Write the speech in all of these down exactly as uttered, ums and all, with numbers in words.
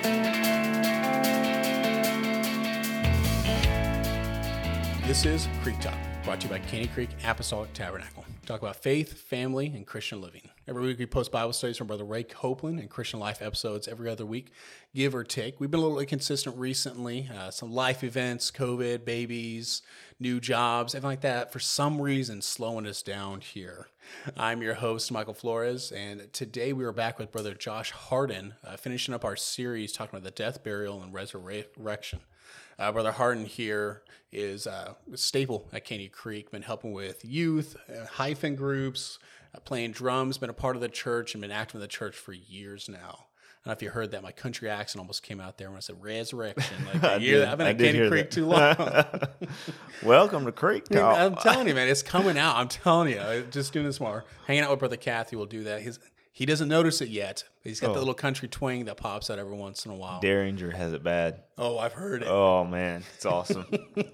This is Creek Talk, brought to you by Caney Creek Apostolic Tabernacle. We talk about faith, family, and Christian living. Every week we post Bible studies from Brother Ray Copeland and Christian Life episodes every other week, give or take. We've been a little inconsistent recently. Uh, some life events, COVID, babies, new jobs, everything like that, for some reason slowing us down here. I'm your host, Michael Flores, and today we are back with Brother Josh Harden, uh, finishing up our series talking about the death, burial, and resurrection. Uh, Brother Harden here is uh, a staple at Caney Creek, been helping with youth, uh, hyphen groups, uh, playing drums, been a part of the church, and been active in the church for years now. I don't know if you heard that. My country accent almost came out there when I said resurrection. Like a year, I've been at Caney Creek too long. Welcome to Creek Talk. I'm telling you, man, it's coming out. I'm telling you. Just doing this more. Hanging out with Brother Kathy will do that. He's, he doesn't notice it yet. But he's got Oh. the little country twang that pops out every once in a while. Derringer has it bad. Oh, I've heard it. Oh, man. It's awesome.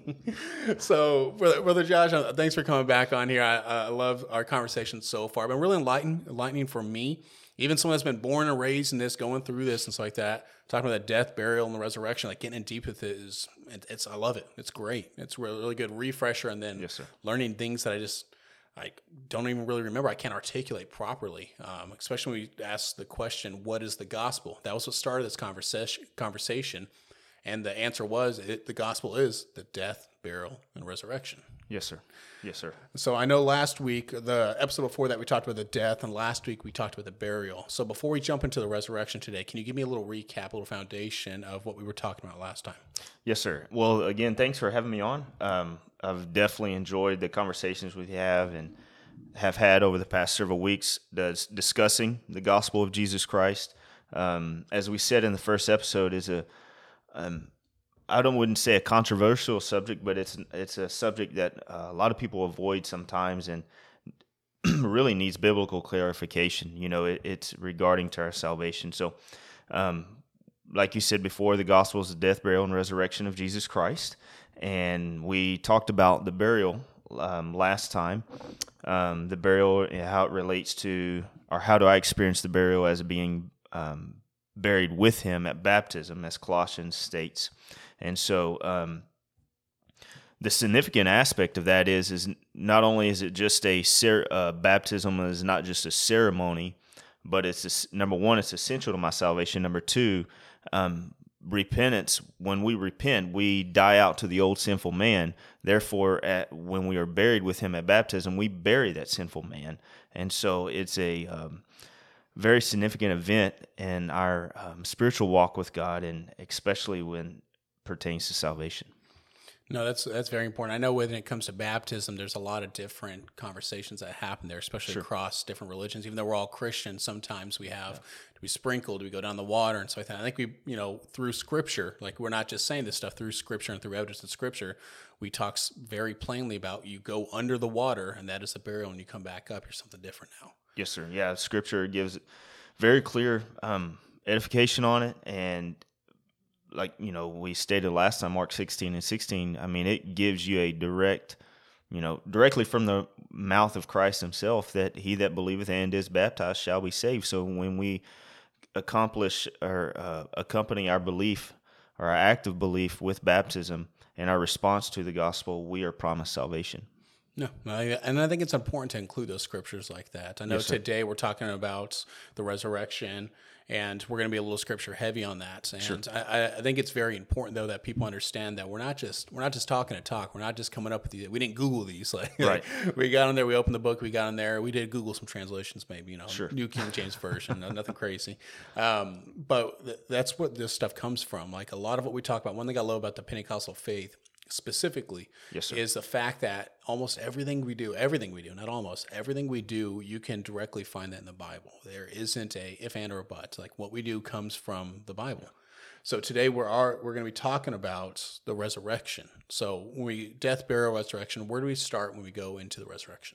So, Brother, Brother Josh, uh, thanks for coming back on here. I, I love our conversation so far. Been really enlightening, enlightening for me. Even someone that's been born and raised in this, going through this and stuff like that, talking about the death, burial, and the resurrection, like getting in deep with it is, it, it's, I love it. It's great. It's a really, really good refresher. And then Yes, sir. learning things that I just, I don't even really remember. I can't articulate properly, um, especially when we ask the question, what is the gospel? That was what started this conversation. conversation. And the answer was, it, the gospel is the death, burial, and resurrection. Yes, sir. Yes, sir. So I know last week, the episode before that, we talked about the death, and last week we talked about the burial. So before we jump into the resurrection today, can you give me a little recap, a little foundation of what we were talking about last time? Yes, sir. Well, again, thanks for having me on. Um, I've definitely enjoyed the conversations we have and have had over the past several weeks that's discussing the gospel of Jesus Christ. Um, as we said in the first episode, is a um, I don't wouldn't say a controversial subject, but it's it's a subject that uh, a lot of people avoid sometimes and really needs biblical clarification. You know, it, it's regarding to our salvation. So, um, like you said before, the gospel is the death, burial, and resurrection of Jesus Christ. And we talked about the burial um, last time, um, the burial and how it relates to, or how do I experience the burial as being um, buried with him at baptism, as Colossians states. And so um, the significant aspect of that is, is not only is it just a cer- uh, baptism is not just a ceremony, but it's a, number one, it's essential to my salvation. Number two, um, repentance. When we repent, we die out to the old sinful man. Therefore, at, when we are buried with him at baptism, we bury that sinful man. And so it's a um, very significant event in our um, spiritual walk with God, and especially when pertains to salvation. No, that's that's very important. I know when it comes to baptism, there's a lot of different conversations that happen there, especially Sure. across different religions. Even though we're all Christians, sometimes we have, yeah. do we sprinkle? Do we go down the water and so like that? I think we, you know, through Scripture, like we're not just saying this stuff, through Scripture and through evidence of Scripture, we talk very plainly about you go under the water, and that is the burial, and you come back up, you're something different now. Yes, sir. Yeah, Scripture gives very clear um, edification on it, and like, you know, we stated last time, Mark sixteen and sixteen, I mean, it gives you a direct, you know, directly from the mouth of Christ himself, that he that believeth and is baptized shall be saved. So when we accomplish or uh, accompany our belief or our act of belief with baptism and our response to the gospel, we are promised salvation. No, I- and I think it's important to include those scriptures like that. I know Yes, sir. today we're talking about the resurrection, and we're going to be a little scripture heavy on that. And Sure. I, I think it's very important though that people understand that we're not just we're not just talking to talk. We're not just coming up with these. We didn't Google these. Like, Right. we got on there. We opened the book. We got on there. We did Google some translations, maybe you know, Sure. New King James Version. no- Nothing crazy. Um, but th- that's what this stuff comes from. Like a lot of what we talk about. One thing I love about the Pentecostal faith specifically Yes, sir. is the fact that almost everything we do, everything we do, not almost, everything we do, you can directly find that in the Bible. There isn't a if, and, or but. Like what we do comes from the Bible. So today we're are, we're going to be talking about the resurrection. So when we death, burial, resurrection, where do we start when we go into the resurrection?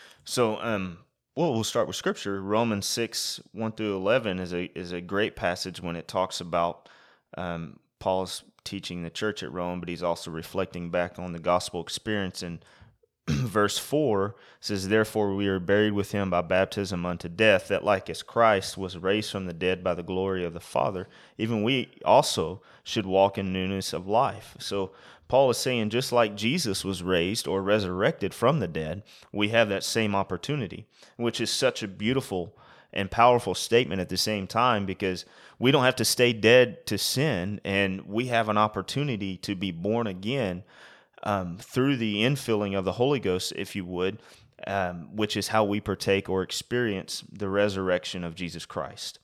So, um, well, we'll start with Scripture. Romans six, one through eleven is a is a great passage when it talks about um, Paul's teaching the church at Rome, but he's also reflecting back on the gospel experience and verse four says, "Therefore we are buried with him by baptism unto death, that like as Christ was raised from the dead by the glory of the Father, even we also should walk in newness of life." So Paul is saying, just like Jesus was raised or resurrected from the dead, we have that same opportunity, which is such a beautiful and powerful statement at the same time, because we don't have to stay dead to sin, and we have an opportunity to be born again um, through the infilling of the Holy Ghost, if you would, um, which is how we partake or experience the resurrection of Jesus Christ.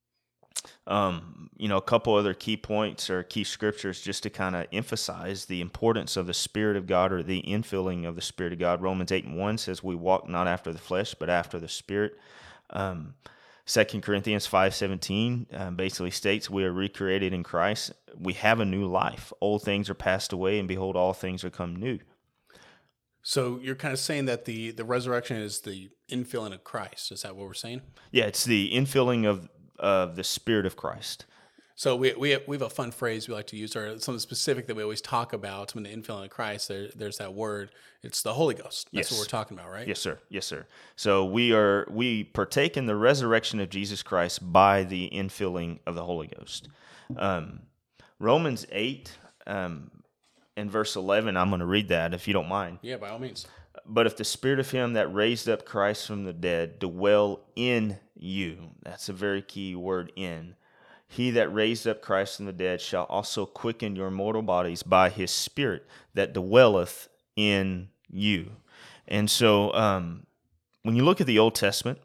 Um, you know, a couple other key points or key scriptures just to kind of emphasize the importance of the Spirit of God, or the infilling of the Spirit of God. Romans eight and one says, "We walk not after the flesh, but after the Spirit." Um, Second Corinthians five seventeen um, basically states we are recreated in Christ. We have a new life. Old things are passed away, and behold, all things are come new. So you're kind of saying that the, the resurrection is the infilling of Christ. Is that what we're saying? Yeah, it's the infilling of of the Spirit of Christ. So we we have, we have a fun phrase we like to use, or something specific that we always talk about when the infilling of Christ. There, there's that word. It's the Holy Ghost. That's Yes. what we're talking about, right? Yes, sir. Yes, sir. So we are we partake in the resurrection of Jesus Christ by the infilling of the Holy Ghost. Um, Romans eight um, and verse eleven. I'm going to read that if you don't mind. Yeah, by all means. "But if the Spirit of him that raised up Christ from the dead dwell in you," that's a very key word, in. "He that raised up Christ from the dead shall also quicken your mortal bodies by his Spirit that dwelleth in you." And so um, when you look at the Old Testament,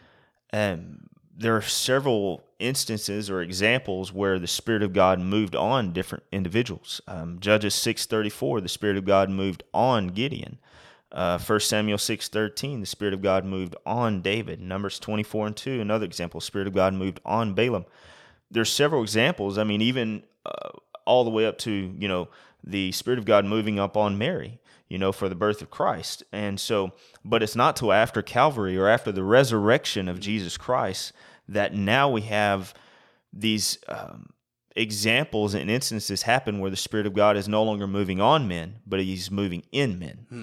um, there are several instances or examples where the Spirit of God moved on different individuals. Um, Judges six thirty-four, the Spirit of God moved on Gideon. Uh, First Samuel six thirteen, the Spirit of God moved on David. Numbers twenty-four and two, another example, Spirit of God moved on Balaam. There's several examples. I mean, even uh, all the way up to, you know, the Spirit of God moving up on Mary, you know, for the birth of Christ. And so, but it's not till after Calvary or after the resurrection of Jesus Christ that now we have these um, examples and instances happen where the Spirit of God is no longer moving on men, but he's moving in men. Hmm.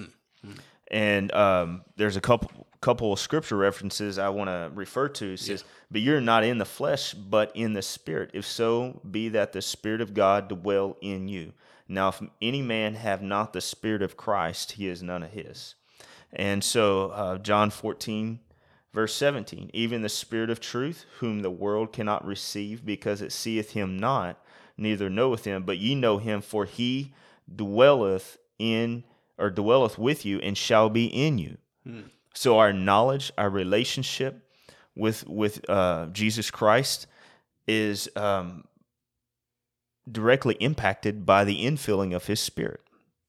And um, there's a couple couple of scripture references I want to refer to. It says, yeah. "But you're not in the flesh, but in the Spirit. If so, be that the Spirit of God dwell in you. Now, if any man have not the Spirit of Christ, he is none of his." And so uh, John fourteen, verse seventeen, "Even the Spirit of truth, whom the world cannot receive, because it seeth him not, neither knoweth him. But ye know him, for he dwelleth in or dwelleth with you, and shall be in you." Hmm. So our knowledge, our relationship with with uh, Jesus Christ is um, directly impacted by the infilling of his Spirit.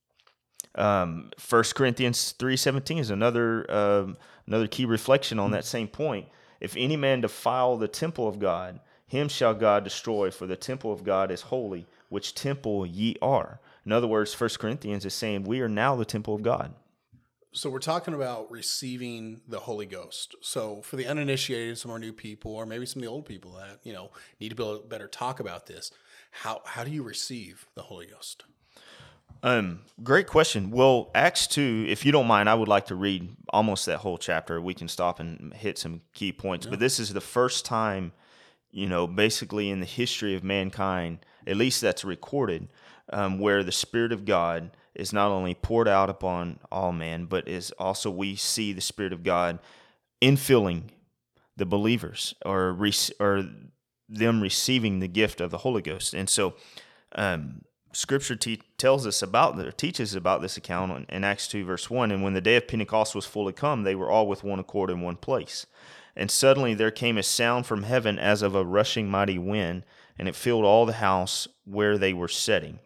Um, First Corinthians three seventeen is another um, another key reflection on that same point. "If any man defile the temple of God, him shall God destroy, for the temple of God is holy, which temple ye are." In other words, First Corinthians is saying we are now the temple of God. So we're talking about receiving the Holy Ghost. So for the uninitiated, some of our new people, or maybe some of the old people that, you know, need to be able to better talk about this, how how do you receive the Holy Ghost? Um, great question. Well, Acts two, if you don't mind, I would like to read almost that whole chapter. We can stop and hit some key points. Yeah. But this is the first time, you know, basically in the history of mankind, at least that's recorded, um, where the Spirit of God is not only poured out upon all men, but is also we see the Spirit of God infilling the believers, or rec- or them receiving the gift of the Holy Ghost. And so um, Scripture te- tells us about, or teaches about this account in Acts two, verse one. "And when the day of Pentecost was fully come, they were all with one accord in one place. And suddenly there came a sound from heaven as of a rushing mighty wind, and it filled all the house where they were sitting."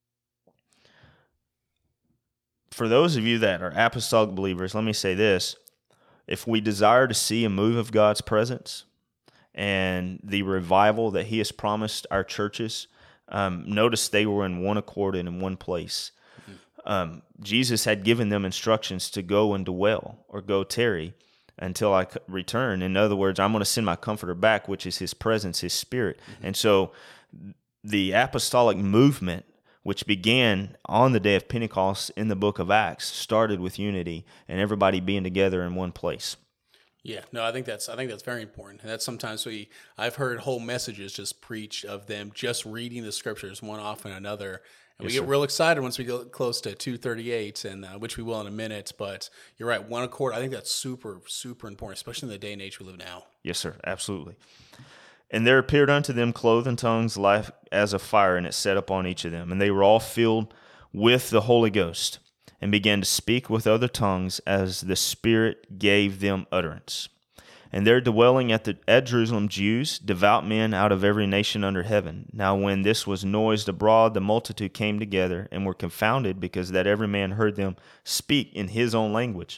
For those of you that are apostolic believers, let me say this. If we desire to see a move of God's presence and the revival that he has promised our churches, um, notice they were in one accord and in one place. Mm-hmm. Um, Jesus had given them instructions to go and dwell, or go tarry until I return. In other words, I'm going to send my comforter back, which is his presence, his Spirit. Mm-hmm. And so the apostolic movement which began on the day of Pentecost in the book of Acts, started with unity and everybody being together in one place. Yeah, no, I think that's I think that's very important. And that's sometimes we I've heard whole messages just preached of them just reading the scriptures one off and another. And yes, we get sir. real excited once we get close to two thirty-eight, and uh, which we will in a minute. But you're right, one accord. I think that's super, super important, especially in the day and age we live now. Yes, sir, absolutely. And there appeared unto them cloven tongues like as a fire, and it set upon each of them. And they were all filled with the Holy Ghost, and began to speak with other tongues as the Spirit gave them utterance. And there dwelling at the at Jerusalem Jews, devout men out of every nation under heaven. Now when this was noised abroad, the multitude came together, and were confounded, because that every man heard them speak in his own language.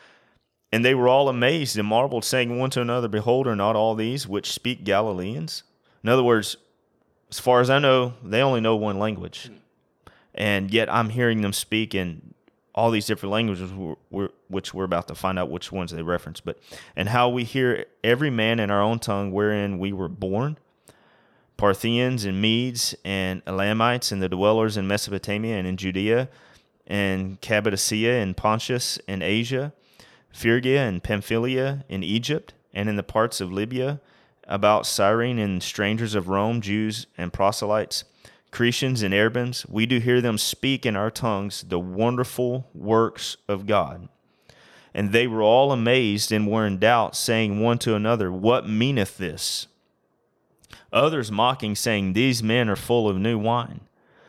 And they were all amazed and marveled, saying one to another, Behold, are not all these which speak Galileans? In other words, as far as I know, they only know one language. And yet I'm hearing them speak in all these different languages, which we're about to find out which ones they reference. But and how we hear every man in our own tongue wherein we were born, Parthians and Medes and Elamites and the dwellers in Mesopotamia and in Judea and Cappadocia and Pontus and Asia, Phrygia and Pamphylia in Egypt, and in the parts of Libya, about Cyrene, and strangers of Rome, Jews and proselytes, Cretians and Arabians, we do hear them speak in our tongues the wonderful works of God. And they were all amazed and were in doubt, saying one to another, What meaneth this? Others mocking, saying, These men are full of new wine.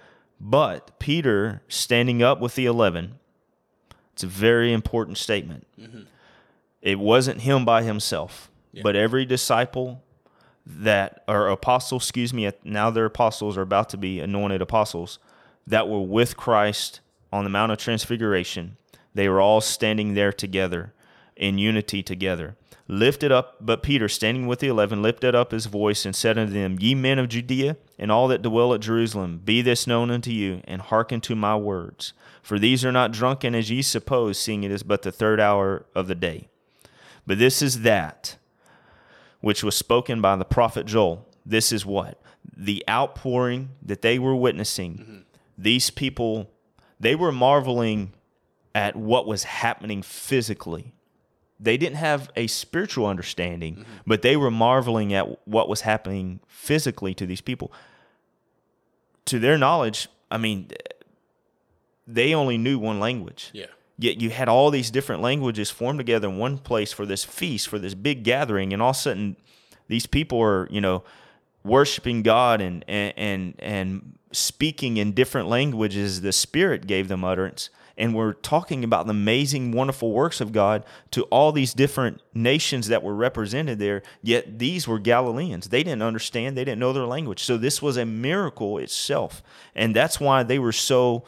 But Peter, standing up with the eleven, it's a very important statement. Mm-hmm. It wasn't him by himself, yeah. but every disciple that, or apostle, excuse me, now they're apostles, are about to be anointed apostles, that were with Christ on the Mount of Transfiguration. They were all standing there together, in unity together. Lifted up, but Peter, standing with the eleven, lifted up his voice and said unto them, Ye men of Judea, and all that dwell at Jerusalem, be this known unto you, and hearken to my words. For these are not drunken as ye suppose, seeing it is but the third hour of the day. But this is that which was spoken by the prophet Joel. This is what? The outpouring that they were witnessing. Mm-hmm. These people, they were marveling at what was happening physically. They didn't have a spiritual understanding, mm-hmm. but they were marveling at what was happening physically to these people. To their knowledge, I mean, they only knew one language. Yeah. Yet you had all these different languages formed together in one place for this feast, for this big gathering, and all of a sudden these people are, you know, worshiping God and and and, and speaking in different languages. The Spirit gave them utterance. And we're talking about the amazing, wonderful works of God to all these different nations that were represented there, yet these were Galileans. They didn't understand. They didn't know their language. So this was a miracle itself. And that's why they were so,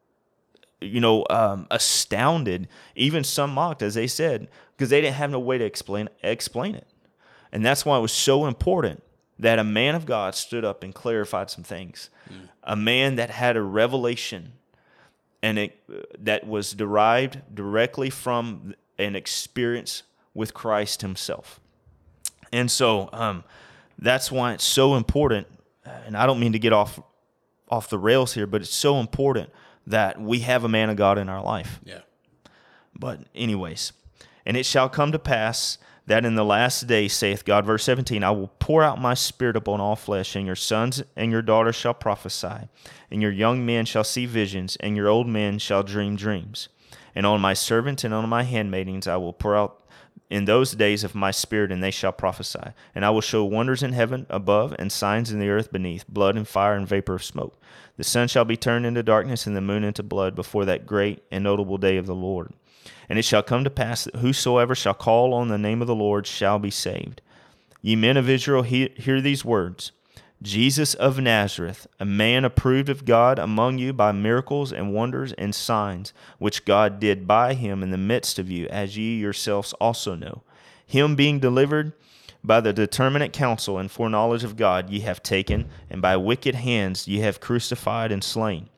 you know, um, astounded. Even some mocked, as they said, because they didn't have no way to explain, explain it. And that's why it was so important that a man of God stood up and clarified some things. Mm. A man that had a revelation, and it, uh, that was derived directly from an experience with Christ himself. And so um, that's why it's so important, and I don't mean to get off off the rails here, but it's so important that we have a man of God in our life. Yeah. But anyways, and it shall come to pass that in the last day, saith God, verse seventeen, I will pour out my spirit upon all flesh, and your sons and your daughters shall prophesy, and your young men shall see visions, and your old men shall dream dreams. And on my servants and on my handmaidens I will pour out in those days of my spirit, and they shall prophesy. And I will show wonders in heaven above, and signs in the earth beneath, blood and fire and vapor of smoke. The sun shall be turned into darkness, and the moon into blood, before that great and notable day of the Lord. And it shall come to pass that whosoever shall call on the name of the Lord shall be saved. Ye men of Israel, hear, hear these words. Jesus of Nazareth, a man approved of God among you by miracles and wonders and signs, which God did by him in the midst of you, as ye yourselves also know. Him being delivered by the determinate counsel and foreknowledge of God ye have taken, and by wicked hands ye have crucified and slain.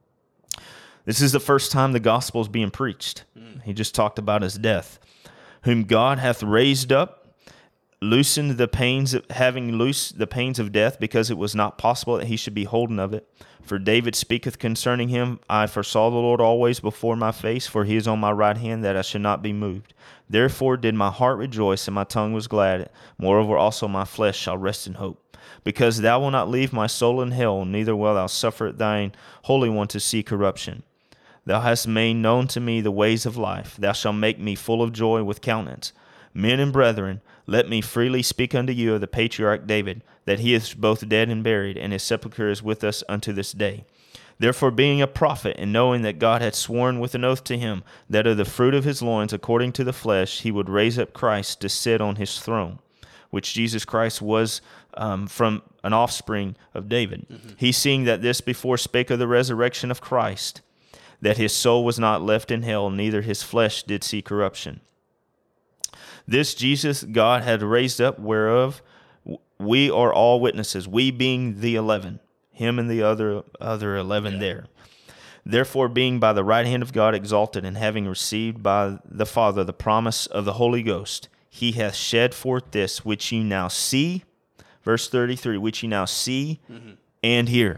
This is the first time the gospel is being preached. Mm. He just talked about his death. Whom God hath raised up, loosened the pains of, having loosed the pains of death, because it was not possible that he should be holden of it. For David speaketh concerning him, I foresaw the Lord always before my face, for he is on my right hand, that I should not be moved. Therefore did my heart rejoice, and my tongue was glad. Moreover also my flesh shall rest in hope. Because thou wilt not leave my soul in hell, neither wilt thou suffer thine Holy One to see corruption. Thou hast made known to me the ways of life. Thou shalt make me full of joy with countenance. Men and brethren, let me freely speak unto you of the patriarch David, that he is both dead and buried, and his sepulchre is with us unto this day. Therefore, being a prophet, and knowing that God had sworn with an oath to him, that of the fruit of his loins, according to the flesh, he would raise up Christ to sit on his throne, which Jesus Christ was um, from an offspring of David. Mm-hmm. He, seeing that this before spake of the resurrection of Christ, that his soul was not left in hell, neither his flesh did see corruption. This Jesus God had raised up, whereof we are all witnesses, we being the eleven, him and the other other eleven yeah. there. Therefore, being by the right hand of God exalted, and having received by the Father the promise of the Holy Ghost, he hath shed forth this which ye now see, verse thirty-three, which ye now see mm-hmm. and hear.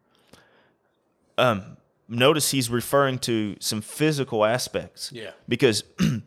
Um, notice he's referring to some physical aspects. Yeah. Because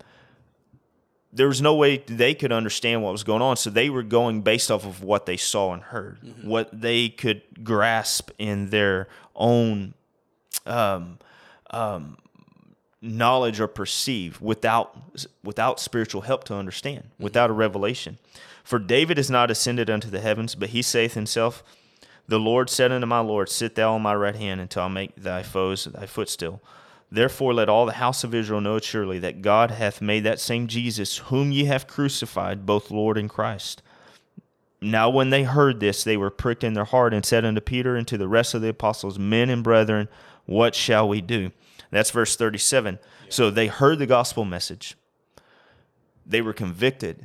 there was no way they could understand what was going on, so they were going based off of what they saw and heard, mm-hmm. what they could grasp in their own um, um, knowledge or perceive without without spiritual help to understand, mm-hmm. without a revelation. For David is not ascended unto the heavens, but he saith himself, the Lord said unto my Lord, sit thou on my right hand until I make thy foes thy footstool. Therefore let all the house of Israel know surely that God hath made that same Jesus, whom ye have crucified, both Lord and Christ. Now when they heard this, they were pricked in their heart, and said unto Peter and to the rest of the apostles, men and brethren, what shall we do? That's verse thirty-seven. Yeah. So they heard the gospel message. They were convicted.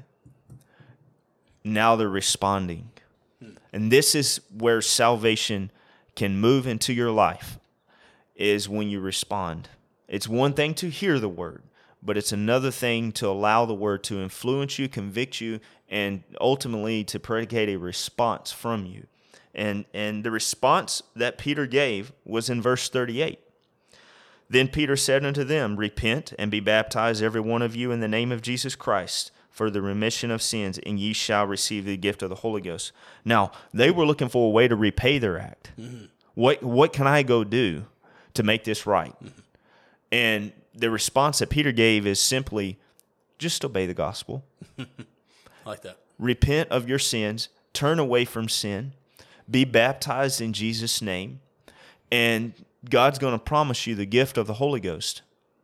Now they're responding. Hmm. And this is where salvation can move into your life, is when you respond. It's one thing to hear the word, but it's another thing to allow the word to influence you, convict you, and ultimately to predicate a response from you. And and the response that Peter gave was in verse thirty-eight. Then Peter said unto them, repent and be baptized every one of you in the name of Jesus Christ for the remission of sins, and ye shall receive the gift of the Holy Ghost. Now, they were looking for a way to repay their act. Mm-hmm. What what can I go do to make this right? Mm-hmm. And the response that Peter gave is simply, just obey the gospel. I like that. Repent of your sins, turn away from sin, be baptized in Jesus' name, and God's going to promise you the gift of the Holy Ghost.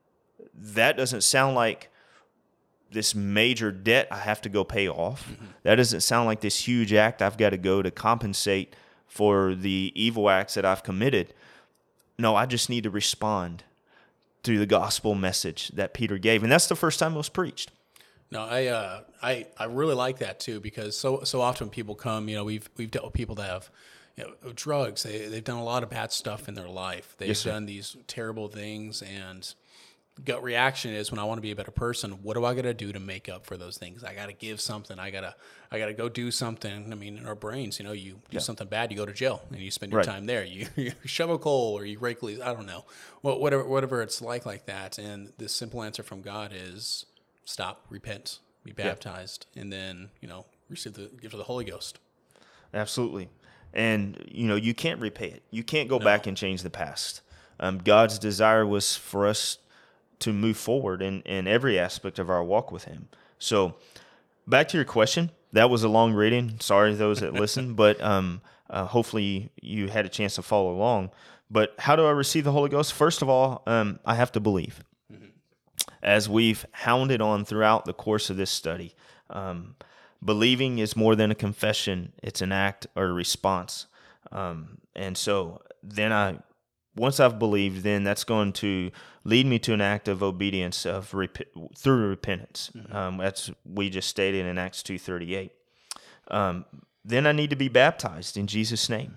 That doesn't sound like this major debt I have to go pay off. Mm-hmm. That doesn't sound like this huge act I've got to go to compensate for the evil acts that I've committed. No, I just need to respond to the gospel message that Peter gave. And that's the first time it was preached. No, I uh, I I really like that too, because so so often people come, you know, we've we've dealt with people that have, you know, drugs. They they've done a lot of bad stuff in their life. They've yes, done these terrible things, and gut reaction is, when I want to be a better person, what do I got to do to make up for those things? I got to give something. I gotta I gotta go do something. I mean, in our brains, you know, you do yeah. something bad, you go to jail and you spend your right. time there. You, you shove a coal or you rake leaves. I don't know, well, whatever whatever it's like like that. And the simple answer from God is stop, repent, be baptized, yeah. and then, you know, receive the gift of the Holy Ghost. Absolutely. And, you know, you can't repay it. You can't go no. back and change the past. Um, God's desire was for us to move forward in, in every aspect of our walk with him. So back to your question. That was a long reading. Sorry, those that listen, but um, uh, hopefully you had a chance to follow along. But how do I receive the Holy Ghost? First of all, um, I have to believe. Mm-hmm. As we've hounded on throughout the course of this study, um, believing is more than a confession. It's an act or a response. Um, and so then I, once I've believed, then that's going to lead me to an act of obedience of rep- through repentance. Mm-hmm. Um, that's we just stated in Acts two thirty-eight. Um, then I need to be baptized in Jesus' name.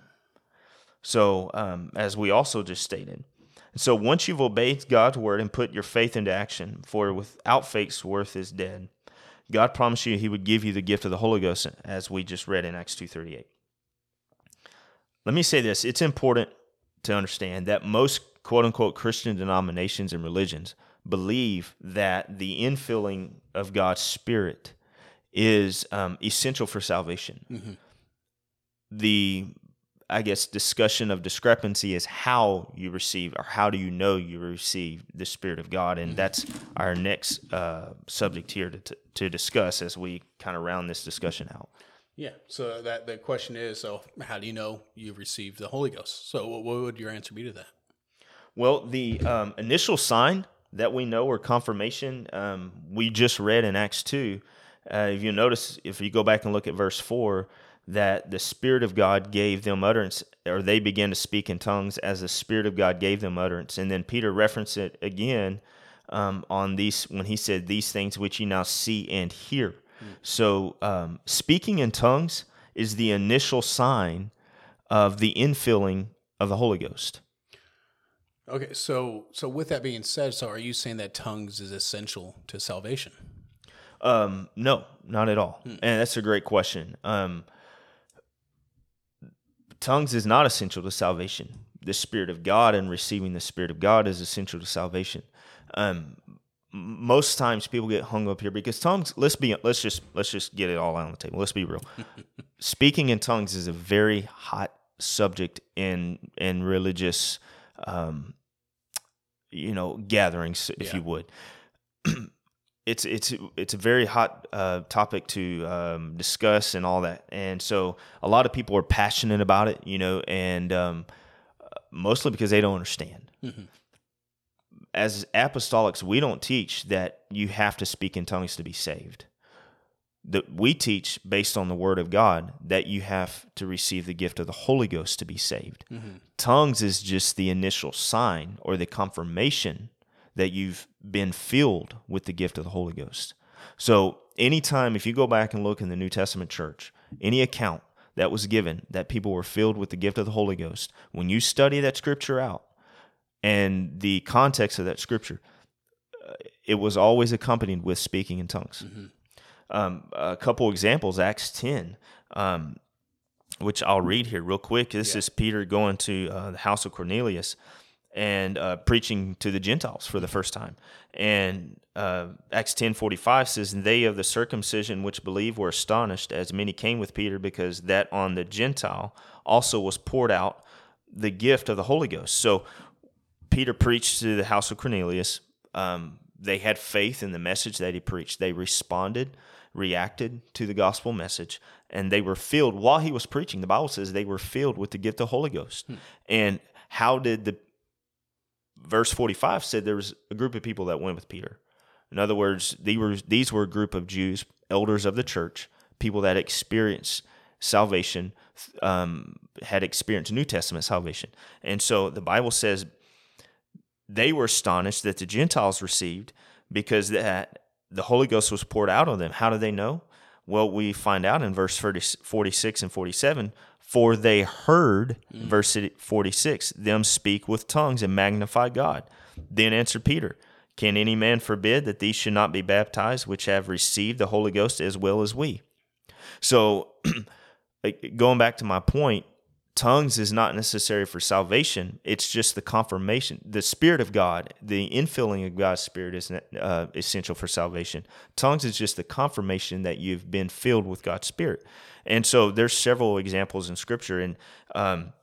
So um, as we also just stated. So once you've obeyed God's word and put your faith into action, for without faith worth is dead, God promised you he would give you the gift of the Holy Ghost, as we just read in Acts two thirty-eight. Let me say this. It's important to understand that most quote-unquote Christian denominations and religions believe that the infilling of God's Spirit is um, essential for salvation. Mm-hmm. The, I guess, discussion of discrepancy is how you receive, or how do you know you receive the Spirit of God, and mm-hmm. that's our next uh, subject here to, to discuss as we kind of round this discussion out. Yeah, so that the question is, so how do you know you've received the Holy Ghost? So what would your answer be to that? Well, the um, initial sign that we know, or confirmation, um, we just read in Acts two. Uh, if you notice, if you go back and look at verse four, that the Spirit of God gave them utterance, or they began to speak in tongues as the Spirit of God gave them utterance. And then Peter referenced it again um, on these when he said, "These things which ye now see and hear." So um, speaking in tongues is the initial sign of the infilling of the Holy Ghost. Okay, so so with that being said, so are you saying that tongues is essential to salvation? Um, no, not at all. Hmm. And that's a great question. Um, tongues is not essential to salvation. The Spirit of God and receiving the Spirit of God is essential to salvation. Um Most times people get hung up here because tongues. Let's be. Let's just. Let's just get it all out on the table. Let's be real. Speaking in tongues is a very hot subject in in religious, um, you know, gatherings, if yeah. you would. it's it's it's a very hot uh, topic to um, discuss and all that, and so a lot of people are passionate about it, you know, and um, mostly because they don't understand. Mm-hmm. As apostolics, we don't teach that you have to speak in tongues to be saved. That we teach, based on the Word of God, that you have to receive the gift of the Holy Ghost to be saved. Mm-hmm. Tongues is just the initial sign or the confirmation that you've been filled with the gift of the Holy Ghost. So anytime, if you go back and look in the New Testament church, any account that was given that people were filled with the gift of the Holy Ghost, when you study that scripture out, and the context of that scripture, uh, it was always accompanied with speaking in tongues. Mm-hmm. Um, a couple examples, Acts ten, um, which I'll read here real quick. This yeah. is Peter going to uh, the house of Cornelius and uh, preaching to the Gentiles for the first time. And uh, Acts ten forty-five says, "And they of the circumcision which believed were astonished, as many came with Peter, because that on the Gentile also was poured out the gift of the Holy Ghost." So Peter preached to the house of Cornelius. Um, they had faith in the message that he preached. They responded, reacted to the gospel message, and they were filled while he was preaching. The Bible says they were filled with the gift of the Holy Ghost. Hmm. And how did the verse forty-five said there was a group of people that went with Peter. In other words, these were, these were a group of Jews, elders of the church, people that experienced salvation, um, had experienced New Testament salvation. And so the Bible says they were astonished that the Gentiles received, because that the Holy Ghost was poured out on them. How do they know? Well, we find out in verse forty-six and forty-seven, "For they heard," mm. verse forty-six, "them speak with tongues and magnify God. Then answered Peter, Can any man forbid that these should not be baptized, which have received the Holy Ghost as well as we?" So, going back to my point, tongues is not necessary for salvation. It's just the confirmation. The Spirit of God, the infilling of God's Spirit is uh, essential for salvation. Tongues is just the confirmation that you've been filled with God's Spirit. And so there's several examples in Scripture. And um,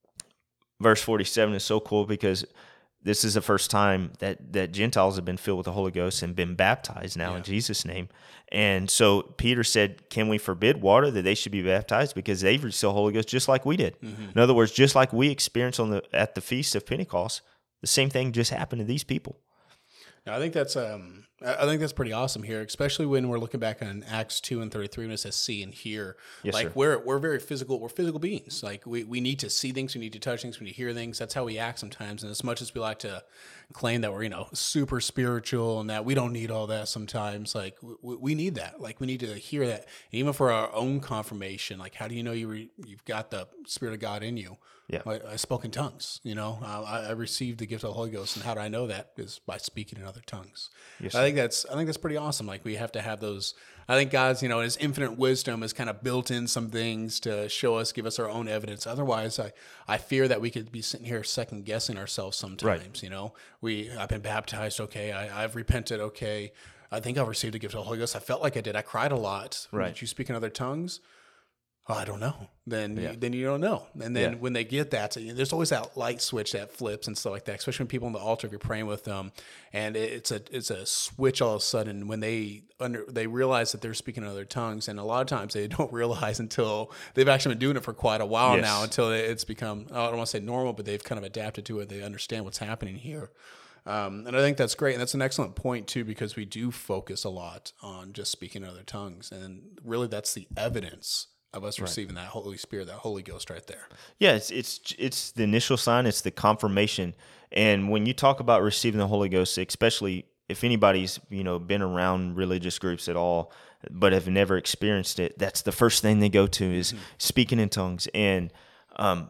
verse forty-seven is so cool because this is the first time that, that Gentiles have been filled with the Holy Ghost and been baptized now yeah. in Jesus' name. And so Peter said, "Can we forbid water that they should be baptized? Because they've received the Holy Ghost just like we did." Mm-hmm. In other words, just like we experienced on the at the Feast of Pentecost, the same thing just happened to these people. Now, I think that's um, I think that's pretty awesome here, especially when we're looking back on Acts two and thirty-three when it says "see" and "hear." Yes, like sir. we're we're very physical. We're physical beings. Like we, we need to see things, we need to touch things, we need to hear things. That's how we act sometimes. And as much as we like to claim that we're you know super spiritual and that we don't need all that, sometimes like we, we need that. Like we need to hear that, and even for our own confirmation. Like how do you know you re, you've got the Spirit of God in you? Yeah, I, I spoke in tongues. You know, uh, I, I received the gift of the Holy Ghost, and how do I know that? Is by speaking in other tongues. Yes, I think that's I think that's pretty awesome. Like we have to have those. I think God's, you know, His infinite wisdom has kind of built in some things to show us, give us our own evidence. Otherwise, I, I fear that we could be sitting here second guessing ourselves sometimes. Right. You know, we I've been baptized, okay. I, I've repented, okay. I think I've received the gift of the Holy Ghost. I felt like I did. I cried a lot. Right. Did you speak in other tongues? Oh, I don't know. Then, yeah. you, then you don't know. And then yeah. when they get that, so there's always that light switch that flips and stuff like that. Especially when people on the altar, if you're praying with them, and it's a it's a switch all of a sudden when they under they realize that they're speaking in other tongues. And a lot of times they don't realize until they've actually been doing it for quite a while yes. now. Until it's become I don't want to say normal, but they've kind of adapted to it. They understand what's happening here. Um, and I think that's great. And that's an excellent point, too, because we do focus a lot on just speaking in other tongues. And really, that's the evidence of us right. receiving that Holy Spirit, that Holy Ghost right there. Yeah, it's, it's, it's the initial sign. It's the confirmation. And when you talk about receiving the Holy Ghost, especially if anybody's, you know, been around religious groups at all, but have never experienced it, that's the first thing they go to is mm-hmm. speaking in tongues. And, um,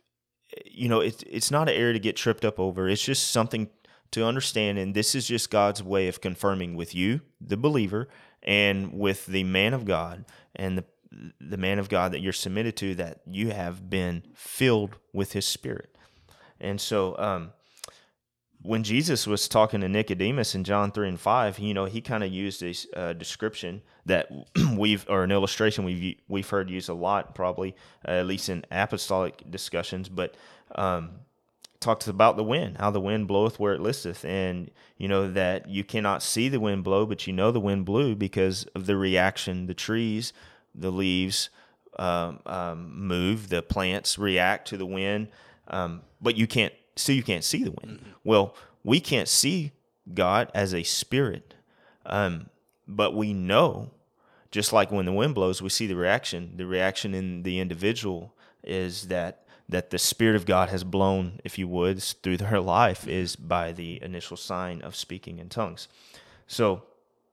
you know, it, it's not an area to get tripped up over. It's just something to understand, and this is just God's way of confirming with you, the believer, and with the man of God and the the man of God that you're submitted to, that you have been filled with His Spirit. And so um, when Jesus was talking to Nicodemus in John three and five, you know, he kind of used a uh, description that we've, or an illustration we've we've heard used a lot, probably, uh, at least in apostolic discussions, but um talks about the wind, how the wind bloweth where it listeth, and you know that you cannot see the wind blow, but you know the wind blew because of the reaction. The trees, the leaves um, um, move, the plants react to the wind, um, but you can't see. You can't see the wind. Mm-hmm. Well, we can't see God as a spirit, um, but we know, just like when the wind blows, we see the reaction. The reaction in the individual is that. that the Spirit of God has blown, if you would, through their life is by the initial sign of speaking in tongues. So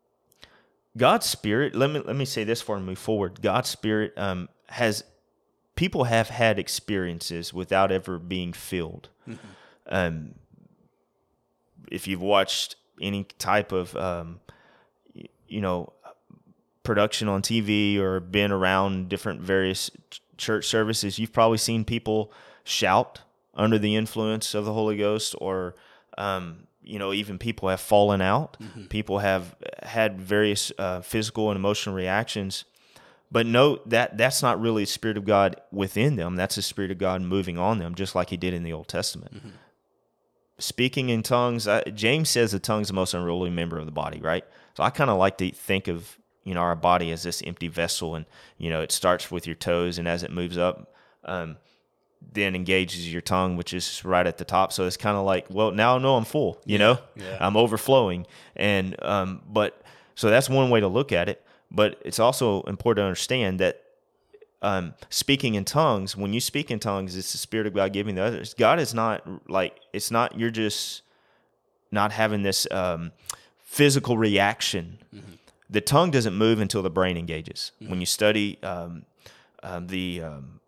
God's Spirit, let me let me say this before I move forward. God's Spirit um, has, people have had experiences without ever being filled. Mm-hmm. Um, if you've watched any type of, um, you know, production on T V or been around different various church services, you've probably seen people shout under the influence of the Holy Ghost, or um, you know, even people have fallen out. Mm-hmm. People have had various uh, physical and emotional reactions. But note that that's not really the Spirit of God within them. That's the Spirit of God moving on them, just like He did in the Old Testament. Mm-hmm. Speaking in tongues, uh, James says the tongue is the most unruly member of the body, right? So I kind of like to think of, you know, our body as this empty vessel, and, you know, it starts with your toes, and as it moves up, um, then engages your tongue, which is right at the top. So it's kind of like, well, now I know I'm full, you yeah, know, yeah. I'm overflowing. And, um, but, so that's one way to look at it. But it's also important to understand that um, speaking in tongues, when you speak in tongues, it's the Spirit of God giving the others. God is not like, it's not, you're just not having this um, physical reaction. Mm-hmm. The tongue doesn't move until the brain engages. Mm-hmm. When you study um, um, the um,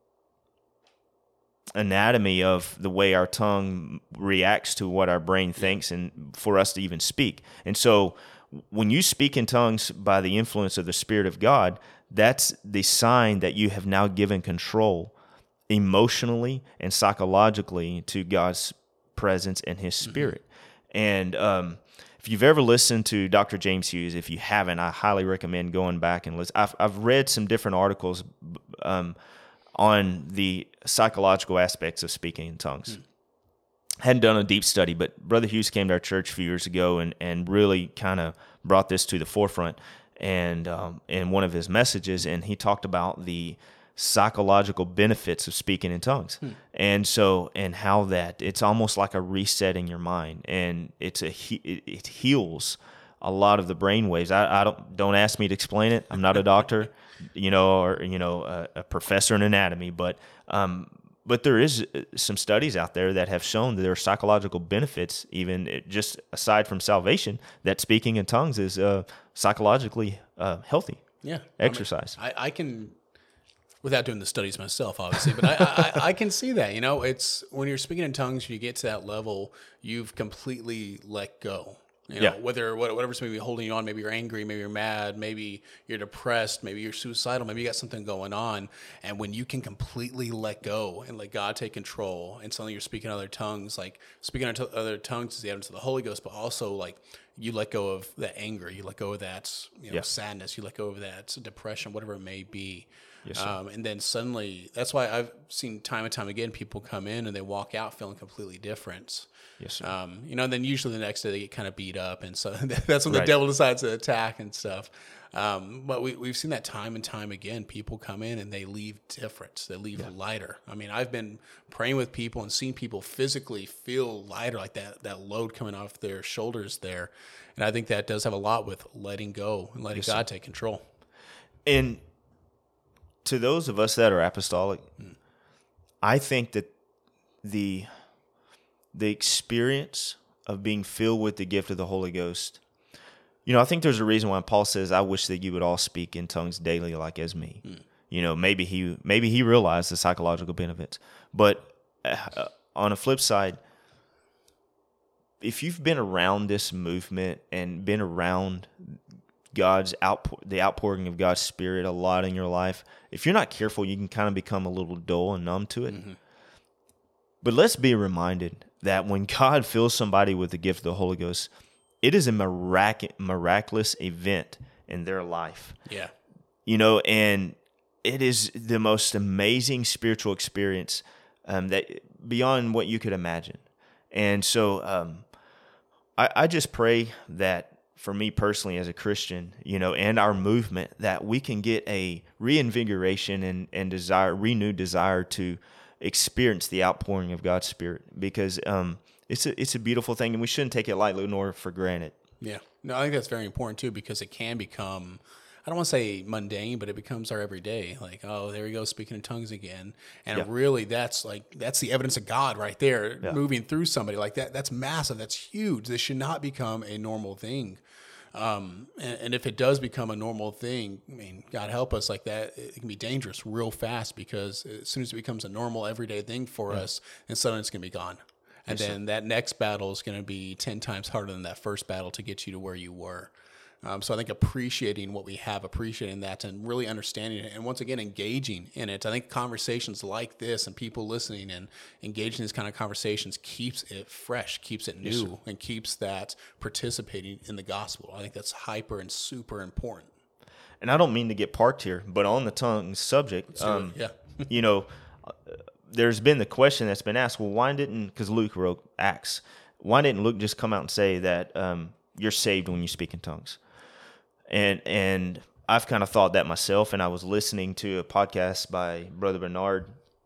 anatomy of the way our tongue reacts to what our brain thinks, and for us to even speak. And so when you speak in tongues by the influence of the Spirit of God, that's the sign that you have now given control emotionally and psychologically to God's presence and His Spirit. Mm-hmm. And um if you've ever listened to Doctor James Hughes, if you haven't, I highly recommend going back and listen. I've, I've read some different articles um, on the psychological aspects of speaking in tongues. Mm. Hadn't done a deep study, but Brother Hughes came to our church a few years ago and, and really kind of brought this to the forefront and um, in one of his messages, and he talked about the psychological benefits of speaking in tongues. Hmm. And so, and how that it's almost like a resetting your mind, and it's a, it, it heals a lot of the brain waves. I, I don't, don't ask me to explain it. I'm not a doctor, you know, or, you know, a, a professor in anatomy, but, um, but there is some studies out there that have shown that there are psychological benefits, even just aside from salvation, that speaking in tongues is, uh, psychologically, uh, healthy. Yeah. Exercise. I, mean, I, I can, without doing the studies myself, obviously, but I, I, I can see that, you know, it's when you're speaking in tongues, you get to that level, you've completely let go You know, Yeah. whether what- whatever's maybe holding you on, maybe you're angry, maybe you're mad, maybe you're depressed, maybe you're suicidal, maybe you got something going on. And when you can completely let go and let God take control, and suddenly you're speaking other tongues, like speaking other other tongues is the evidence of the Holy Ghost, but also like you let go of that anger, you let go of that, you know, Yeah. sadness, you let go of that depression, whatever it may be. Yes, sir. Um, and then suddenly, that's why I've seen time and time again, people come in and they walk out feeling completely different. Yes, sir. Um, you know, and then usually the next day they get kind of beat up, and so that's when the Right. devil decides to attack and stuff. Um, but we, we've seen that time and time again. People come in and they leave different. They leave lighter. I mean, I've been praying with people and seeing people physically feel lighter, like that that load coming off their shoulders there. And I think that does have a lot with letting go and letting Yes, God take control. And to those of us that are apostolic, I think that the the experience of being filled with the gift of the Holy Ghost, you know, I think there's a reason why Paul says, "I wish that you would all speak in tongues daily, like as me." Mm. You know, maybe he maybe he realized the psychological benefits, but uh, on a flip side, if you've been around this movement and been around God's outpour, the outpouring of God's Spirit a lot in your life, if you're not careful, you can kind of become a little dull and numb to it. Mm-hmm. But let's be reminded that when God fills somebody with the gift of the Holy Ghost, it is a mirac- miraculous event in their life. Yeah. You know, and it is the most amazing spiritual experience um, that beyond what you could imagine. And so um, I, I just pray that for me personally as a Christian, you know, and our movement, that we can get a reinvigoration and, and desire, renewed desire to experience the outpouring of God's Spirit, because um, it's a it's a beautiful thing, and we shouldn't take it lightly nor for granted. Yeah, no, I think that's very important too, because it can become, I don't want to say mundane, but it becomes our everyday. Like, oh, there we go, speaking in tongues again, and Yeah. really, that's like that's the evidence of God right there, Yeah. moving through somebody like that. That's massive. That's huge. This should not become a normal thing. Um, and, and if it does become a normal thing, I mean, God help us, like that, it can be dangerous real fast, because as soon as it becomes a normal everyday thing for Yeah. us, then suddenly it's going to be gone. And Yes, then sir. that next battle is going to be ten times harder than that first battle to get you to where you were. Um, so I think appreciating what we have, appreciating that, and really understanding it, and once again, engaging in it. I think conversations like this and people listening and engaging in these kind of conversations keeps it fresh, keeps it new, Yes, and keeps that participating in the gospel. I think that's hyper and super important. And I don't mean to get parked here, but on the tongue subject, um, yeah. you know, uh, there's been the question that's been asked, well, why didn't, because Luke wrote Acts, why didn't Luke just come out and say that um, you're saved when you speak in tongues? And and I've kind of thought that myself, and I was listening to a podcast by Brother Bernard,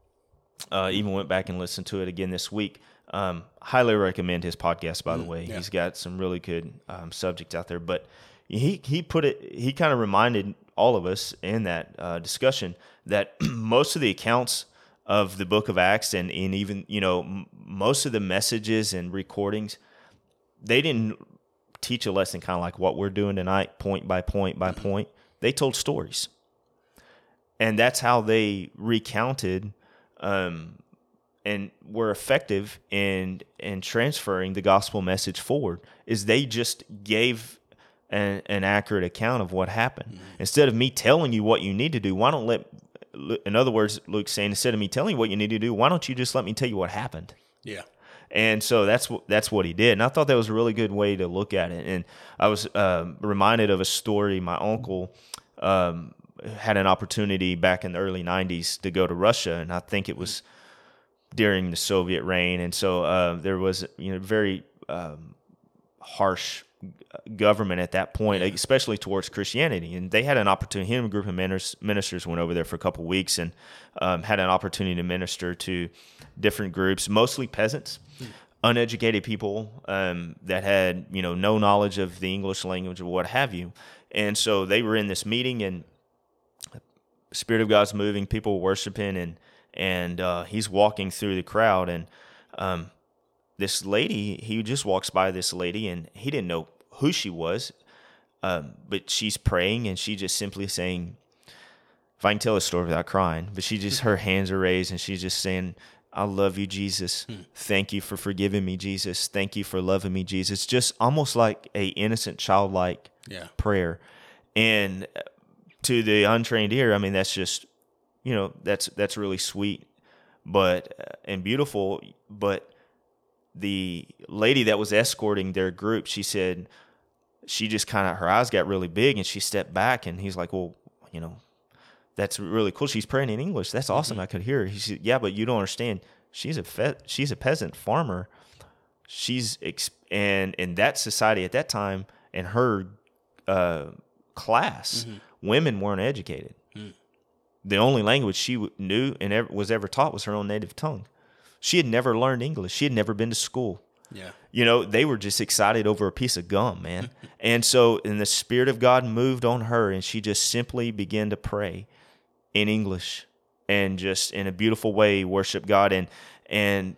uh, even went back and listened to it again this week. Um, highly recommend his podcast, by the way. yeah. He's got some really good um, subjects out there. But he he put it, he kind of reminded all of us in that uh, discussion that most of the accounts of the book of Acts, and, and even, you know, m- most of the messages and recordings, they didn't teach a lesson kind of like what we're doing tonight, point by point by point. They told stories. And that's how they recounted um, and were effective in in transferring the gospel message forward, is they just gave an, an accurate account of what happened. Mm-hmm. Instead of me telling you what you need to do, why don't let, in other words, Luke's saying, instead of me telling you what you need to do, why don't you just let me tell you what happened? Yeah. And so that's what that's what he did, and I thought that was a really good way to look at it. And I was uh, reminded of a story. My uncle um, had an opportunity back in the early nineties to go to Russia, and I think it was during the Soviet reign. And so uh, there was, you know, very um, harsh government at that point, especially towards Christianity. And they had an opportunity. Him and a group of ministers went over there for a couple of weeks and um, had an opportunity to minister to different groups, mostly peasants, mm. uneducated people um, that had, you know, no knowledge of the English language or what have you. And so they were in this meeting, and the Spirit of God's moving, people were worshiping, and and uh, he's walking through the crowd, and um, this lady, he just walks by this lady, and he didn't know who she was, um, but she's praying, and she just simply saying, if I can tell a story without crying, but she just, her hands are raised, and she's just saying, I love you, Jesus. Hmm. Thank you for forgiving me, Jesus. Thank you for loving me, Jesus. Just almost like a innocent, childlike yeah. prayer. And to the untrained ear, I mean, that's just, you know, that's that's really sweet, but uh, and beautiful. But the lady that was escorting their group, she said, she just kind of, her eyes got really big, and she stepped back, and he's like, well, you know, that's really cool. She's praying in English. That's awesome. Mm-hmm. I could hear her. He said, yeah, but you don't understand. She's a fe- she's a peasant farmer. She's ex- and in that society at that time, in her uh, class, mm-hmm. women weren't educated. Mm. The only language she w- knew and ever, was ever taught was her own native tongue. She had never learned English. She had never been to school. Yeah. You know, they were just excited over a piece of gum, man. And so, and the Spirit of God moved on her, and she just simply began to pray in English and just in a beautiful way worship God. And and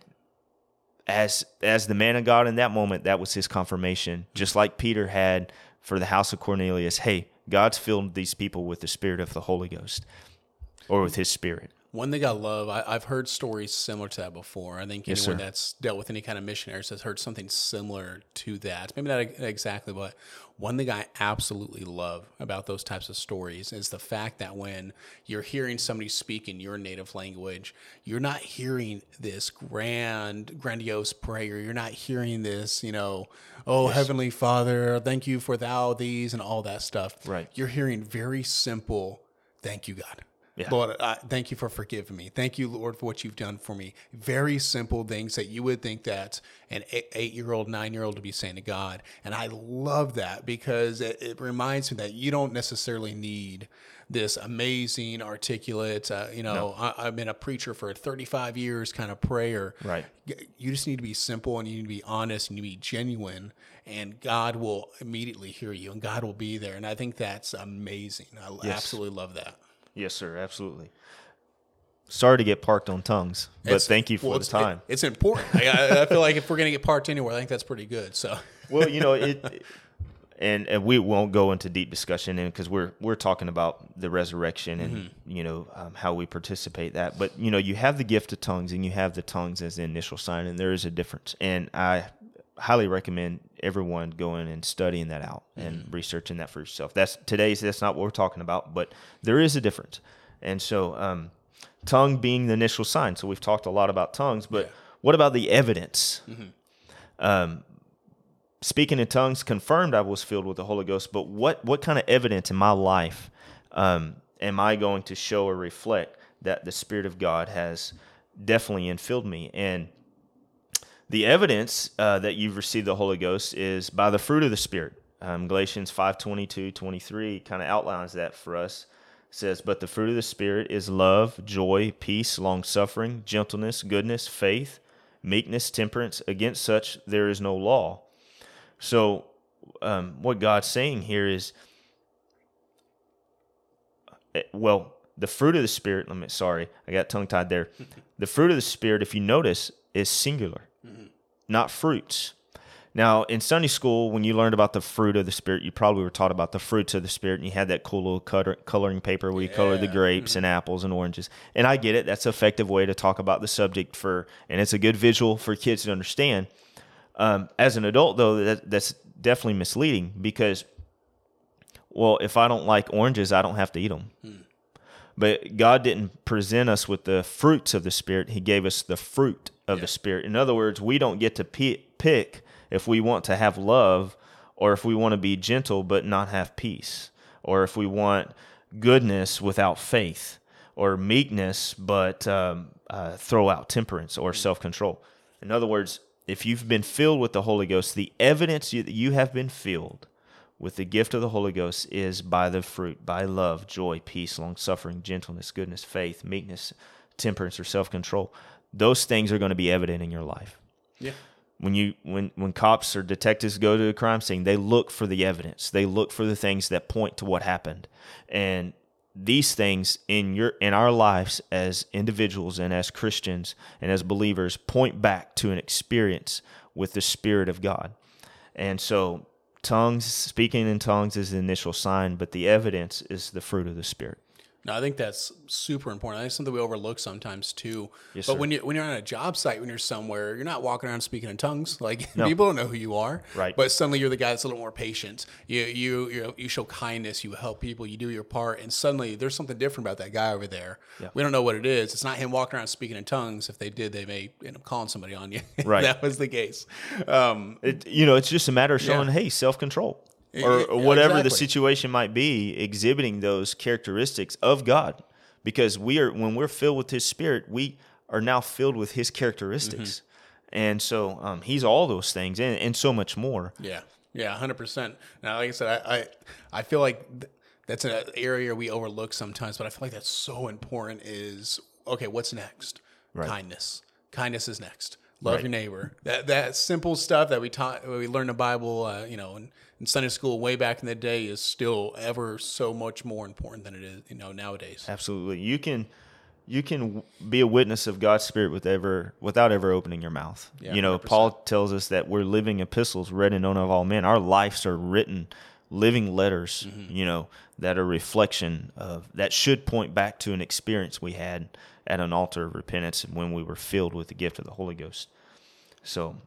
as as the man of God in that moment, that was his confirmation. Just like Peter had for the house of Cornelius, hey, God's filled these people with the Spirit of the Holy Ghost, or with his Spirit. One thing I love, I, I've heard stories similar to that before. I think yes, anyone sir. that's dealt with any kind of missionaries has heard something similar to that. Maybe not exactly, but one thing I absolutely love about those types of stories is the fact that when you're hearing somebody speak in your native language, you're not hearing this grand, grandiose prayer. You're not hearing this, you know, oh, yes. Heavenly Father, thank you for thou, these, and all that stuff. Right. You're hearing very simple, thank you, God. Yeah. Lord, I, thank you for forgiving me. Thank you, Lord, for what you've done for me. Very simple things that you would think that an eight-year-old, nine-year-old would be saying to God. And I love that because it, it reminds me that you don't necessarily need this amazing, articulate, uh, you know, no. I, I've been a preacher for thirty-five years kind of prayer. Right. You just need to be simple, and you need to be honest, and you need to be genuine, and God will immediately hear you, and God will be there. And I think that's amazing. I yes. absolutely love that. Yes, sir. Absolutely. Sorry to get parked on tongues, but it's, thank you for well, the time. It, it's important. I, I feel like if we're going to get parked anywhere, I think that's pretty good. So, well, you know, it, and and we won't go into deep discussion, and because we're we're talking about the resurrection and mm-hmm. you know um, how we participate that. But you know, you have the gift of tongues, and you have the tongues as the initial sign, and there is a difference. And I highly recommend everyone going and studying that out and mm-hmm. researching that for yourself. That's today's. That's not what we're talking about, but there is a difference. And so, um, tongue being the initial sign. So we've talked a lot about tongues, but yeah. what about the evidence? Mm-hmm. Um, speaking in tongues confirmed I was filled with the Holy Ghost. But what what kind of evidence in my life um, am I going to show or reflect that the Spirit of God has definitely infilled me? And the evidence uh, that you've received the Holy Ghost is by the fruit of the Spirit. Um, Galatians five twenty-two, twenty-three kind of outlines that for us. It says, but the fruit of the Spirit is love, joy, peace, long-suffering, gentleness, goodness, faith, meekness, temperance. Against such there is no law. So um, what God's saying here is, well, the fruit of the Spirit, let me, sorry, I got tongue-tied there. The fruit of the Spirit, if you notice, is singular. Mm-hmm. Not fruits. Now, in Sunday school, when you learned about the fruit of the Spirit, you probably were taught about the fruits of the Spirit, and you had that cool little cutter, coloring paper where you yeah. color the grapes mm-hmm. and apples and oranges. And I get it. That's an effective way to talk about the subject, for, and it's a good visual for kids to understand. Um, as an adult, though, that, that's definitely misleading because, well, if I don't like oranges, I don't have to eat them. Mm. But God didn't present us with the fruits of the Spirit. He gave us the fruit of yeah. the Spirit. In other words, we don't get to p- pick if we want to have love, or if we want to be gentle but not have peace, or if we want goodness without faith, or meekness but um, uh, throw out temperance or self-control. In other words, if you've been filled with the Holy Ghost, the evidence that you have been filled with the gift of the Holy Ghost is by the fruit, by love, joy, peace, long-suffering, gentleness, goodness, faith, meekness, temperance, or self-control. Those things are going to be evident in your life. Yeah. When you when when cops or detectives go to a crime scene, they look for the evidence. They look for the things that point to what happened. And these things in your in our lives as individuals and as Christians and as believers point back to an experience with the Spirit of God. And so tongues, speaking in tongues is the initial sign, but the evidence is the fruit of the Spirit. No, I think that's super important. I think it's something we overlook sometimes too. Yes, but sir. when you when you're on a job site, when you're somewhere, you're not walking around speaking in tongues. Like No. people don't know who you are. Right. But suddenly you're the guy that's a little more patient. You you you you show kindness. You help people. You do your part. And suddenly there's something different about that guy over there. Yeah. We don't know what it is. It's not him walking around speaking in tongues. If they did, they may end up calling somebody on you. Right. That was the case. Um, It, you know, it's just a matter of showing, Yeah. hey, self-control. Yeah, Or, yeah, or whatever the exactly. situation might be, exhibiting those characteristics of God. Because we are, when we're filled with His Spirit, we are now filled with His characteristics. Mm-hmm. And so um, He's all those things and, and so much more. Yeah, yeah, one hundred percent. Now, like I said, I I, I feel like th- that's an area we overlook sometimes, but I feel like that's so important is, okay, what's next? Right. Kindness. Kindness is next. Love Right. your neighbor. That that simple stuff that we taught, we learned in the Bible, uh, you know, in, in Sunday school way back in the day is still ever so much more important than it is, you know, nowadays. Absolutely. You can you can be a witness of God's Spirit with ever, without ever opening your mouth. Yeah, you know, one hundred percent. Paul tells us that we're living epistles read and known of all men. Our lives are written, living letters, Mm-hmm. you know, that are reflection of, that should point back to an experience we had at an altar of repentance and when we were filled with the gift of the Holy Ghost. So,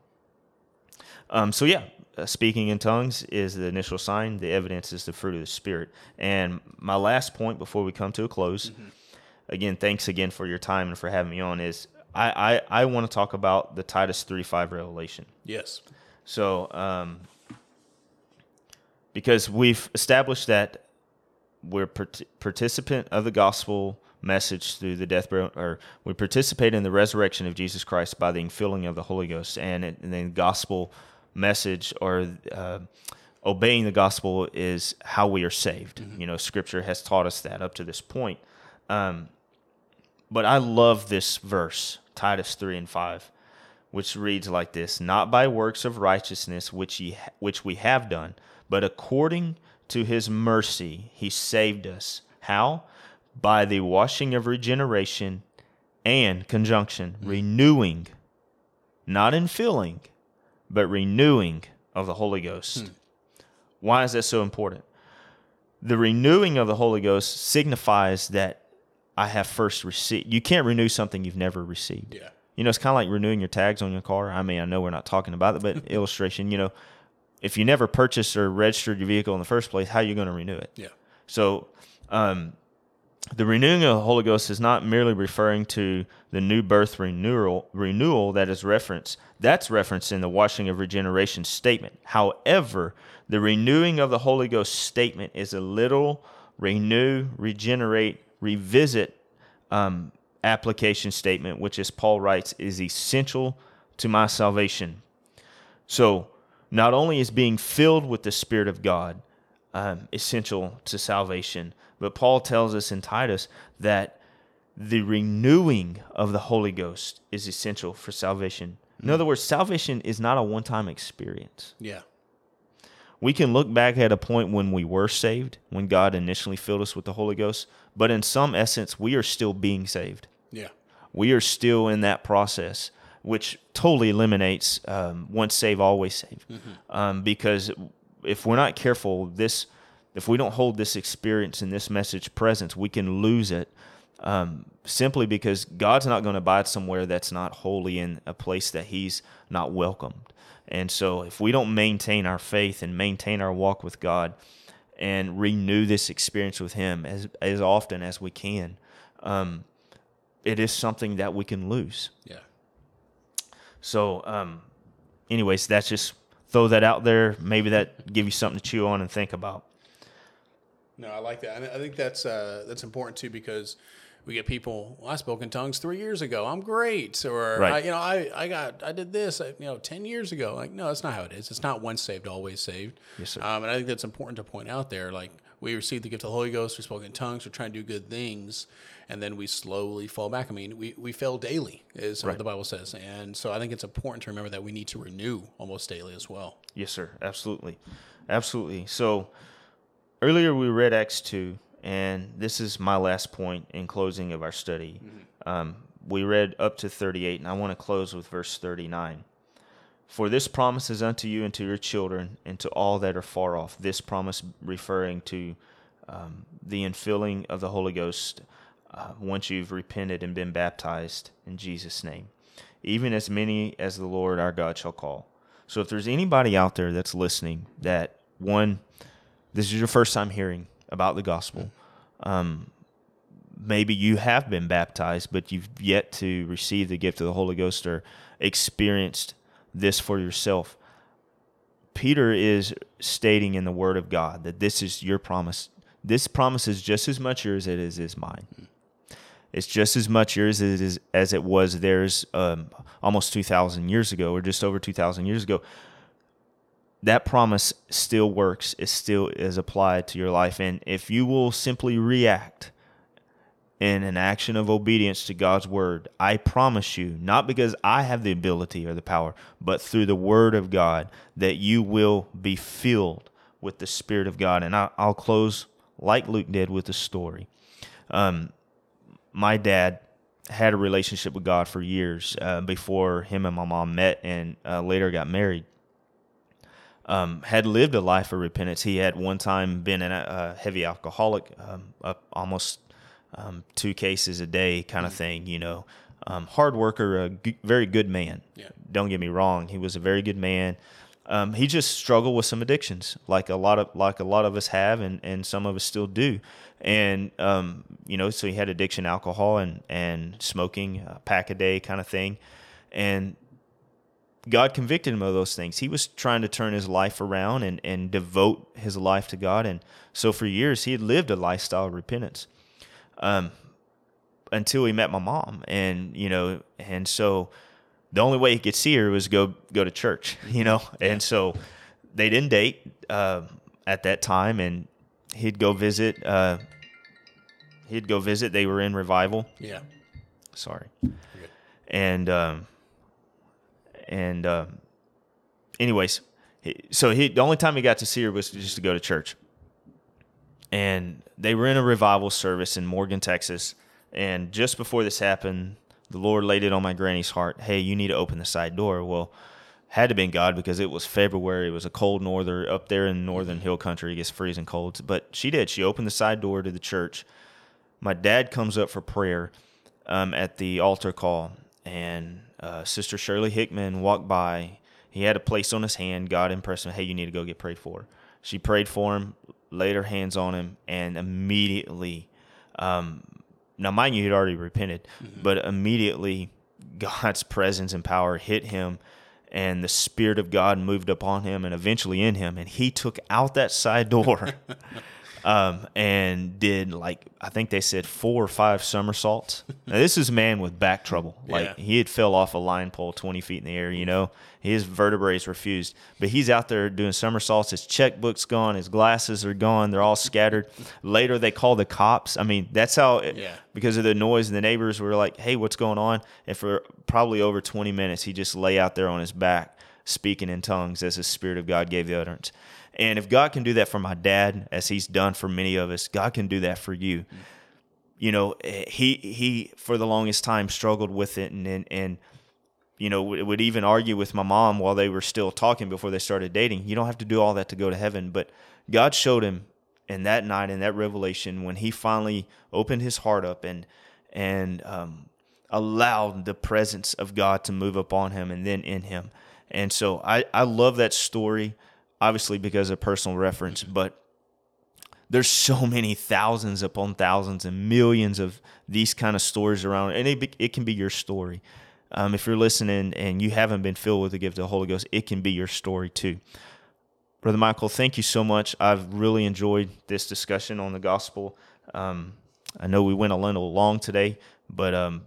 um, so yeah, uh, speaking in tongues is the initial sign. The evidence is the fruit of the Spirit. And my last point before we come to a close, Mm-hmm. again, thanks again for your time and for having me on, is I, I, I want to talk about the Titus three five revelation. Yes. So, um, because we've established that we're part- participant of the gospel message through the death, burial, or we participate in the resurrection of Jesus Christ by the infilling of the Holy Ghost, and, it, and then gospel message or uh, obeying the gospel is how we are saved. Mm-hmm. You know, Scripture has taught us that up to this point. Um, but I love this verse, Titus three and five, which reads like this: "Not by works of righteousness which ye ha- which we have done, but according to His mercy He saved us." How? By the washing of regeneration and conjunction, renewing, not infilling, but renewing of the Holy Ghost. Why is that so important? The renewing of the Holy Ghost signifies that I have first received. You can't renew something you've never received. Yeah. You know, it's kind of like renewing your tags on your car. I mean, I know we're not talking about it, but illustration, you know, if you never purchased or registered your vehicle in the first place, how are you going to renew it? Yeah. So, um, the renewing of the Holy Ghost is not merely referring to the new birth renewal, renewal that is referenced. That's referenced in the washing of regeneration statement. However, the renewing of the Holy Ghost statement is a literal renew, regenerate, revisit um, application statement, which, as Paul writes, is essential to my salvation. So, not only is being filled with the Spirit of God um, essential to salvation, but Paul tells us in Titus that the renewing of the Holy Ghost is essential for salvation. In other words, salvation is not a one-time experience. Yeah. We can look back at a point when we were saved, when God initially filled us with the Holy Ghost, but in some essence, we are still being saved. Yeah. We are still in that process, which totally eliminates um, once saved, always saved. Mm-hmm. Um, because if we're not careful, this, if we don't hold this experience and this message present, we can lose it um, simply because God's not going to abide somewhere that's not holy, in a place that He's not welcomed. And so if we don't maintain our faith and maintain our walk with God and renew this experience with Him as, as often as we can, um, it is something that we can lose. Yeah. So, um, anyways, that's just throw that out there. Maybe that give you something to chew on and think about. No, I like that. And I think that's uh, that's important too, because we get people, well, I spoke in tongues three years ago. I'm great. Or, Right. I, you know, I, I got, I did this, you know, ten years ago. Like, no, that's not how it is. It's not once saved, always saved. Yes, sir. Um, and I think that's important to point out there. Like, we received the gift of the Holy Ghost. We spoke in tongues. We're trying to do good things. And then we slowly fall back. I mean, we, we fail daily, is Right. what the Bible says. And so I think it's important to remember that we need to renew almost daily as well. Yes, sir. Absolutely. Absolutely. So earlier we read Acts two, and this is my last point in closing of our study. Mm-hmm. Um, we read up to thirty-eight, and I want to close with verse thirty-nine. "For this promise is unto you and to your children and to all that are far off." This promise referring to um, the infilling of the Holy Ghost uh, once you've repented and been baptized in Jesus' name. Even as many as the Lord our God shall call. So if there's anybody out there that's listening that, one, this is your first time hearing about the gospel, um, maybe you have been baptized, but you've yet to receive the gift of the Holy Ghost or experienced this for yourself. Peter is stating in the Word of God that this is your promise. This promise is just as much yours as it is, is mine. It's just as much yours as it, is, as it was theirs um, almost two thousand years ago, or just over two thousand years ago. That promise still works. It still is applied to your life. And if you will simply react in an action of obedience to God's word, I promise you, not because I have the ability or the power, but through the word of God, that you will be filled with the Spirit of God. And I, I'll close like Luke did with a story. Um, my dad had a relationship with God for years uh, before him and my mom met, and uh, later got married. Um, had lived a life of repentance. He had one time been a, a heavy alcoholic, um, up almost um, two cases a day kind of thing, you know. Um, hard worker, a g- very good man. Yeah. Don't get me wrong. He was a very good man. Um, he just struggled with some addictions, like a lot of like a lot of us have, and, and some of us still do. And um, you know, so he had addiction, alcohol, and and smoking, a pack a day kind of thing. And God convicted him of those things. He was trying to turn his life around and, and devote his life to God. And so for years, he had lived a lifestyle of repentance um, until he met my mom. And, you know, and so the only way he could see her was go go to church, you know. And so they didn't date uh, at that time. And he'd go visit. Uh, he'd go visit. They were in revival. Yeah. Sorry. And... Um, And uh, anyways, he, so he the only time he got to see her was just to go to church. And they were in a revival service in Morgan, Texas. And just before this happened, the Lord laid it on my granny's heart. Hey, you need to open the side door. Well, had to been God because it was February. It was a cold norther up there in northern hill country. It gets freezing cold. But she did. She opened the side door to the church. My dad comes up for prayer um, at the altar call. And uh, Sister Shirley Hickman walked by. He had a place on his hand. God impressed him. Hey, you need to go get prayed for. She prayed for him, laid her hands on him, and immediately, um, now mind you, he'd already repented, mm-hmm. but immediately God's presence and power hit him, and the Spirit of God moved upon him and eventually in him, and he took out that side door um, and did, like, I think they said four or five somersaults. Now, this is a man with back trouble. Like, yeah. He had fell off a line pole twenty feet in the air, you know. His vertebrae refused. But he's out there doing somersaults. His checkbook's gone. His glasses are gone. They're all scattered. Later, they call the cops. I mean, that's how, it, yeah. because of the noise, and the neighbors were like, hey, what's going on? And for probably over twenty minutes, he just lay out there on his back, speaking in tongues as the Spirit of God gave the utterance. And if God can do that for my dad, as he's done for many of us, God can do that for you. Mm-hmm. You know, he, he for the longest time struggled with it, and, and, and you know, would even argue with my mom while they were still talking before they started dating. You don't have to do all that to go to heaven. But God showed him in that night, in that revelation, when he finally opened his heart up and and um, allowed the presence of God to move upon him and then in him. And so I, I love that story, obviously because of personal reference, but there's so many thousands upon thousands and millions of these kind of stories around, and it, it can be your story. Um, if you're listening and you haven't been filled with the gift of the Holy Ghost, it can be your story too. Brother Michael, thank you so much. I've really enjoyed this discussion on the gospel. Um, I know we went a little long today, but um,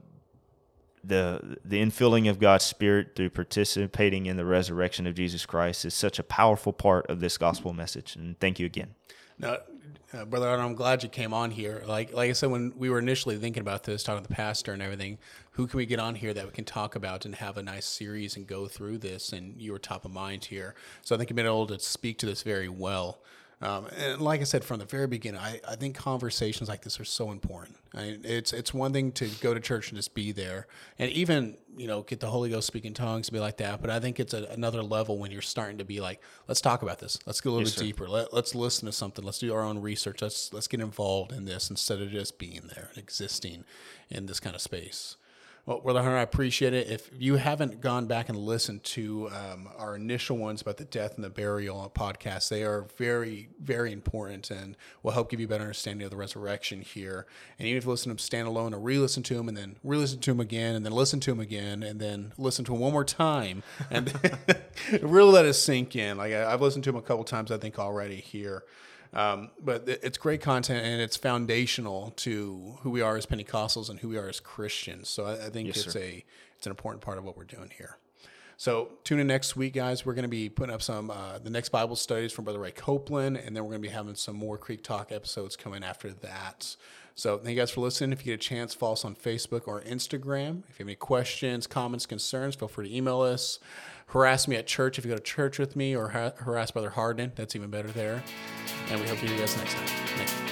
the the infilling of God's Spirit through participating in the resurrection of Jesus Christ is such a powerful part of this gospel message. And thank you again. No, uh, Brother Arnold, I'm glad you came on here. Like like I said, when we were initially thinking about this, talking to the pastor and everything, who can we get on here that we can talk about and have a nice series and go through this? And you were top of mind here. So I think you've been able to speak to this very well. Um, and like I said from the very beginning, I, I think conversations like this are so important. I mean, it's it's one thing to go to church and just be there, and even you know get the Holy Ghost speaking tongues and be like that. But I think it's a, another level when you're starting to be like, let's talk about this. Let's go a little yes, bit sir. deeper. Let, let's listen to something. Let's do our own research. Let's let's get involved in this instead of just being there and existing in this kind of space. Well, Brother Hunter, I appreciate it. If you haven't gone back and listened to um, our initial ones about the death and the burial podcast, they are very, very important and will help give you a better understanding of the resurrection here. And even if you listen to them standalone or re-listen to them and then re-listen to them again and then listen to them again and then listen to them one more time and really let it sink in. Like I, I've listened to them a couple times, I think, already here. Um, but it's great content and it's foundational to who we are as Pentecostals and who we are as Christians. So I, I think yes, it's sir. a it's an important part of what we're doing here. So tune in next week, guys. We're going to be putting up some uh, the next Bible studies from Brother Ray Copeland, and then we're going to be having some more Creek Talk episodes coming after that. So thank you guys for listening. If you get a chance, follow us on Facebook or Instagram. If you have any questions, comments, concerns, feel free to email us. Harass me at church if you go to church with me, or ha- harass Brother Hardin. That's even better there. And we hope to see you guys next time. Thank you.